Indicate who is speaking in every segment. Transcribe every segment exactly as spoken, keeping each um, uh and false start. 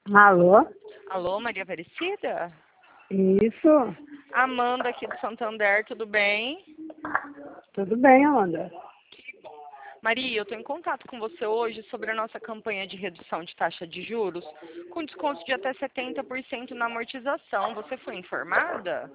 Speaker 1: Alô?
Speaker 2: Alô, Maria Aparecida?
Speaker 1: Isso.
Speaker 2: Amanda aqui do Santander, tudo bem?
Speaker 1: Tudo bem, Amanda?
Speaker 2: Maria, eu estou em contato com você hoje sobre a nossa campanha de redução de taxa de juros, com desconto de até setenta por cento na amortização. Você foi informada?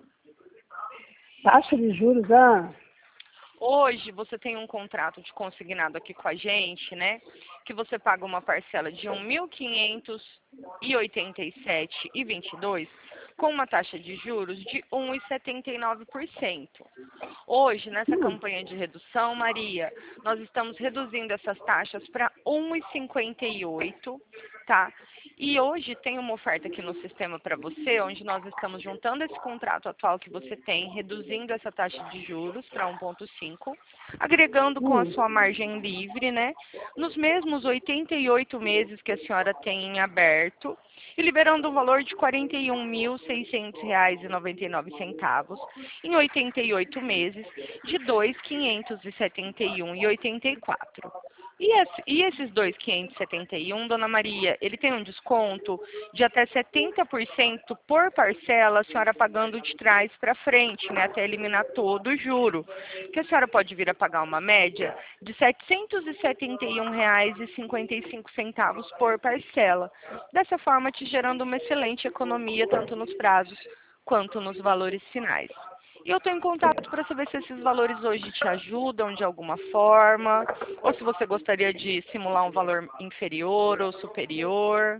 Speaker 1: Taxa de juros, ah?
Speaker 2: Hoje você tem um contrato de consignado aqui com a gente, né? Que você paga uma parcela de mil quinhentos e oitenta e sete reais e vinte e dois centavos com uma taxa de juros de um vírgula setenta e nove por cento. Hoje, nessa campanha de redução, Maria, nós estamos reduzindo essas taxas para um vírgula cinquenta e oito, tá? E hoje tem uma oferta aqui no sistema para você, onde nós estamos juntando esse contrato atual que você tem, reduzindo essa taxa de juros para um vírgula cinco, agregando com a sua margem livre, né? Nos mesmos oitenta e oito meses que a senhora tem em aberto, e liberando um valor de quarenta e um mil seiscentos reais e noventa e nove centavos em oitenta e oito meses de dois mil quinhentos e setenta e um reais e oitenta e quatro centavos. E, esse, e esses dois mil quinhentos e setenta e um, dona Maria, ele tem um desconto de até setenta por cento por parcela, a senhora pagando de trás para frente, né, até eliminar todo o juro. Que a senhora pode vir a pagar uma média de setecentos e setenta e um reais e cinquenta e cinco centavos por parcela. Dessa forma, te gerando uma excelente economia, tanto nos prazos quanto nos valores finais. E eu estou em contato para saber se esses valores hoje te ajudam de alguma forma, ou se você gostaria de simular um valor inferior ou superior.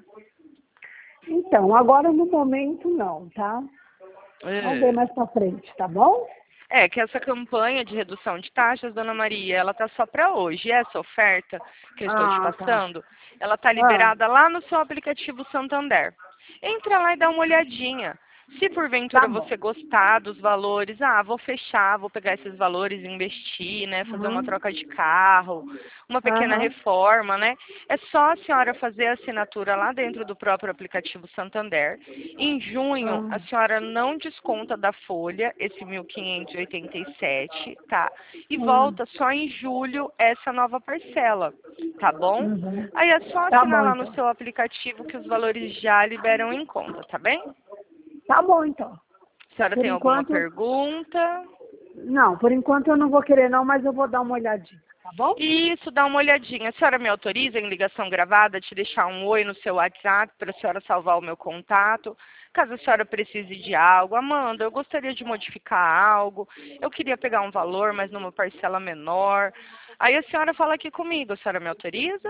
Speaker 1: Então, agora no momento não, tá? Vamos ver mais pra frente, tá bom?
Speaker 2: É, que essa campanha de redução de taxas, dona Maria, ela tá só para hoje. Essa oferta que eu estou te
Speaker 1: Ah, tá.
Speaker 2: passando, ela tá
Speaker 1: Ah,
Speaker 2: liberada lá no seu aplicativo Santander. Entra lá e dá uma olhadinha. Se porventura
Speaker 1: tá bom.
Speaker 2: você gostar dos valores, ah, vou fechar, vou pegar esses valores e investir, né? Fazer uma
Speaker 1: Uhum.
Speaker 2: troca de carro, uma pequena
Speaker 1: Aham.
Speaker 2: reforma, né? É só a senhora fazer a assinatura lá dentro do próprio aplicativo Santander. Em junho, a
Speaker 1: Ah,
Speaker 2: senhora não desconta da folha esse mil quinhentos e oitenta e sete, tá? E
Speaker 1: ah.
Speaker 2: volta só em julho essa nova parcela, tá bom?
Speaker 1: Uhum.
Speaker 2: Aí é só
Speaker 1: Tá
Speaker 2: assinar
Speaker 1: bom,
Speaker 2: lá no
Speaker 1: então.
Speaker 2: seu aplicativo que os valores já liberam em conta, tá bem?
Speaker 1: Tá bom, então.
Speaker 2: A senhora
Speaker 1: Por
Speaker 2: tem alguma
Speaker 1: enquanto,
Speaker 2: pergunta?
Speaker 1: não, por enquanto eu não vou querer não, mas eu vou dar uma olhadinha, tá bom?
Speaker 2: Isso, dá uma olhadinha. A senhora me autoriza em ligação gravada te deixar um oi no seu WhatsApp para a senhora salvar o meu contato? Caso a senhora precise de algo. Amanda, eu gostaria de modificar algo. Eu queria pegar um valor, mas numa parcela menor. Aí a senhora fala aqui comigo. A senhora me autoriza?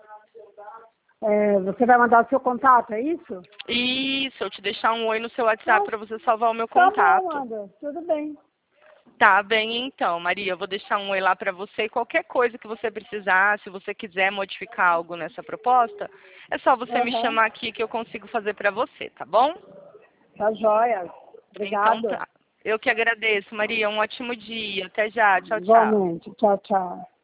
Speaker 1: É, você vai mandar o seu contato, é isso?
Speaker 2: Isso, eu te deixar um oi no seu WhatsApp
Speaker 1: Então,
Speaker 2: para você salvar o meu
Speaker 1: tá bom,
Speaker 2: contato.
Speaker 1: Amanda. Tudo bem.
Speaker 2: Tá bem, então, Maria, eu vou deixar um oi lá para você e qualquer coisa que você precisar, se você quiser modificar algo nessa proposta, é só você me
Speaker 1: Aham.
Speaker 2: chamar aqui que eu consigo fazer para você, tá bom?
Speaker 1: Tá joia.
Speaker 2: Então
Speaker 1: Obrigado.
Speaker 2: tá. Eu que agradeço, Maria, um ótimo dia. Até já. Tchau, tchau.
Speaker 1: Igualmente. Tchau, tchau.